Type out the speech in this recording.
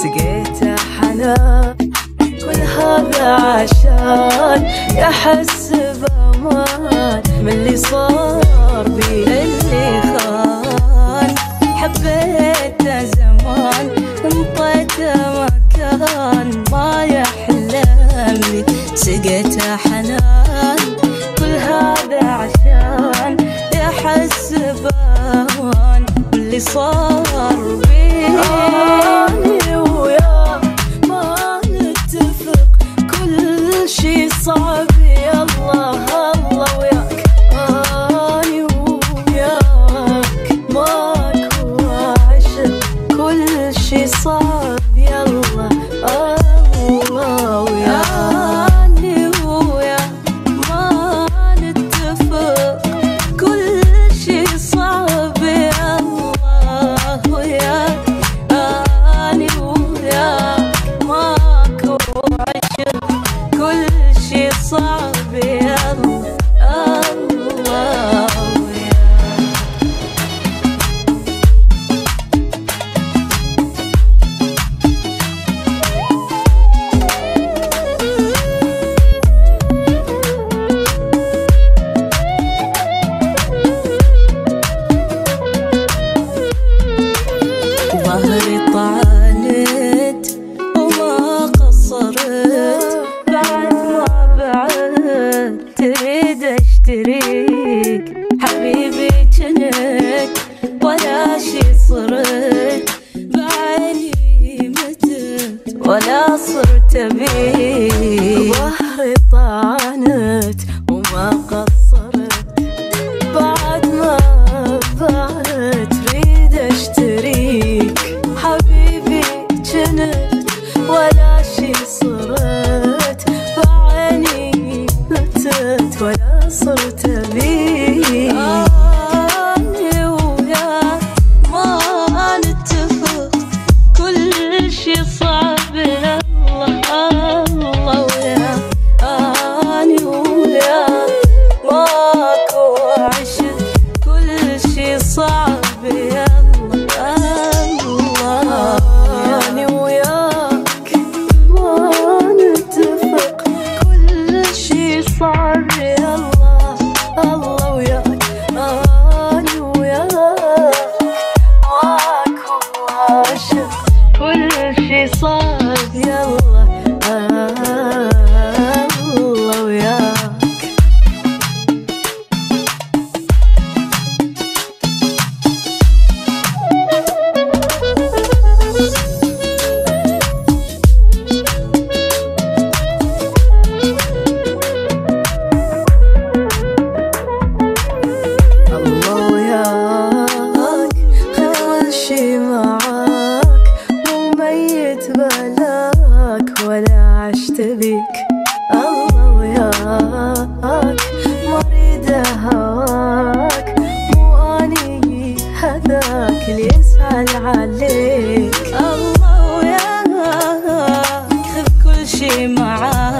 سقيته حنان، كل هذا عشان يحس بأمان من اللي صار بي اللي خان. حبيته زمان انطيته مكان ما يحلمني، سقيته حنان كل هذا عشان يحس بأمان من اللي صار بي. أنا وياه ما نتفق، كل شي صعب يا الله الله وياك. أنا وياك ماكو عشق، كل شي صعب يا الله الله وياك. أنا وياك ما نتفق، كل شي صعب يا الله وياك. أنا وياك ماكو عشق، كل شي صعب يا الله الله وياك. ظهري طعنت وما قصرت، بعد ما بعد تريد اشتريك حبيبي جنك ولا شي صرت، بعيني متت ولا صرت بيك. ظهري طعنت وما قصرت، بعد ما بعد تريد اشتريك حبيبي جنت ولا شي صرت، بعيني متت ولا صرت بيك. أنا وياك ما نتفق، كل شي صعب يا الله الله وياك. أنا وياك ماكو عشق، كل شي صعب يا الله الله. أنا وياك ما نتفق، كل شي صعب يا الله الله وياك. أنا وياك ماكو عشق، كل شي صعب يا الله الله وياك. الله وياك كل شي معاك، مو ميت بلاك ولا عشت بيك. الله وياك مريدة هواك، مو اني هذاك اللي يسأل عليك. الله وياك خذ كل شي معاك،